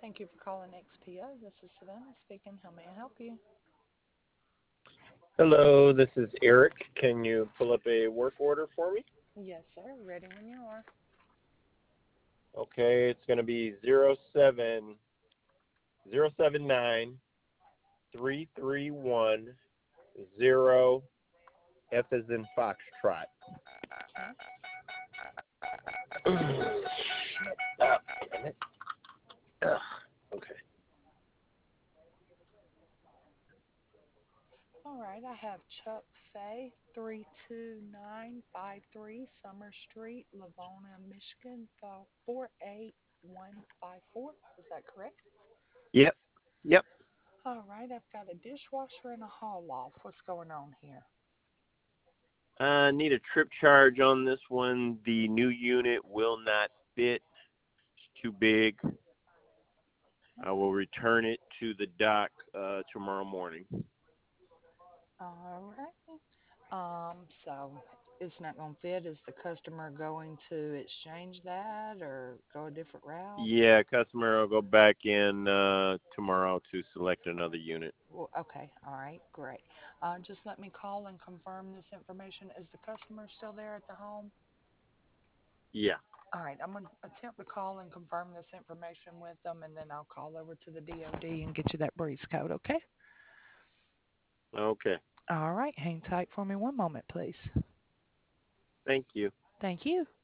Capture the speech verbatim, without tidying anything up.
Thank you for calling X P O. This is Savannah speaking. How may I help you? Hello, this is Eric. Can you pull up a work order for me? Yes, sir. Ready when you are. Okay, it's going to be zero seven zero seven nine three three one zero F as in Foxtrot. Okay. Ah, damn it. Ugh, okay. All right. I have Chuck Fay, three two nine five three Summer Street, Lavona, Michigan, four eight one five four. Is that correct? Yep, yep. All right. I've got a dishwasher and a haul off. What's going on here? Uh, need a trip charge on this one. The new unit will not fit. It's too big. I will Okay. return it to the dock uh, tomorrow morning. All right. Um, so it's not going to fit. Is the customer going to exchange that or go a different route? Yeah, customer will go back in uh, tomorrow to select another unit. Well, okay, all right, great. Uh, just let me call and confirm this information. Is the customer still there at the home? Yeah. All right, I'm going to attempt to call and confirm this information with them, and then I'll call over to the D O D and get you that breeze code, okay? Okay. All right, hang tight for me one moment, please. Thank you. Thank you.